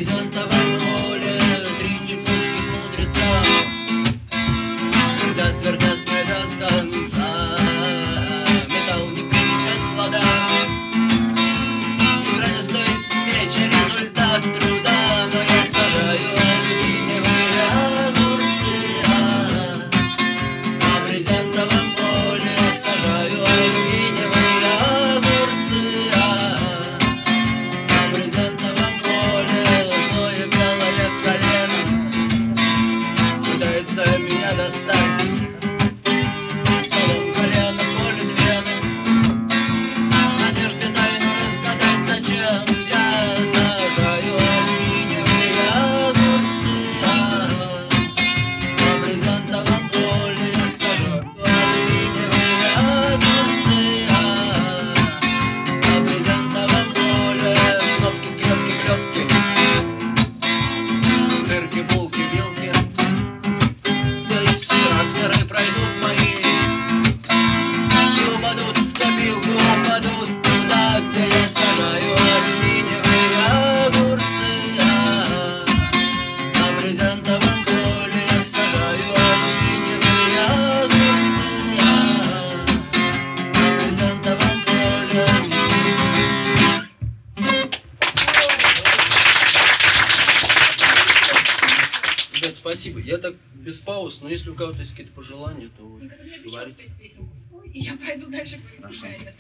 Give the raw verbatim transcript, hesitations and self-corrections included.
брезентовом поле три чукотских мудреца твердят, твердят не без конца. Металл не принесет плода, игра не стоит свечи, результат труда. Но я сажаю алюминиевые огурцы, на брезентовом поле сажаю алюминиевые огурцы. На брезентовом поле злое белое колено пытается меня достать. Полом колена колет вену, надежды тайну разгадать, зачем я сажаю алюминиевые огурцы. На брезентовом поле сажаю алюминиевые огурцы. На брезентовом поле кнопки, скрепки, клепки, дырки, булки, вилки. Здесь тракторы пройдут мои и упадут в копилку, упадут туда, где я сажаю алюминиевые огурцы. На брезентовом поле сажаю алюминиевые огурцы. На брезентовом поле. Ребят, спасибо. Я так без пауз, но если у кого-то есть какие-то пожелания, то Никогда не обещал говорите. спеть песенку. И я пойду дальше по репетиции.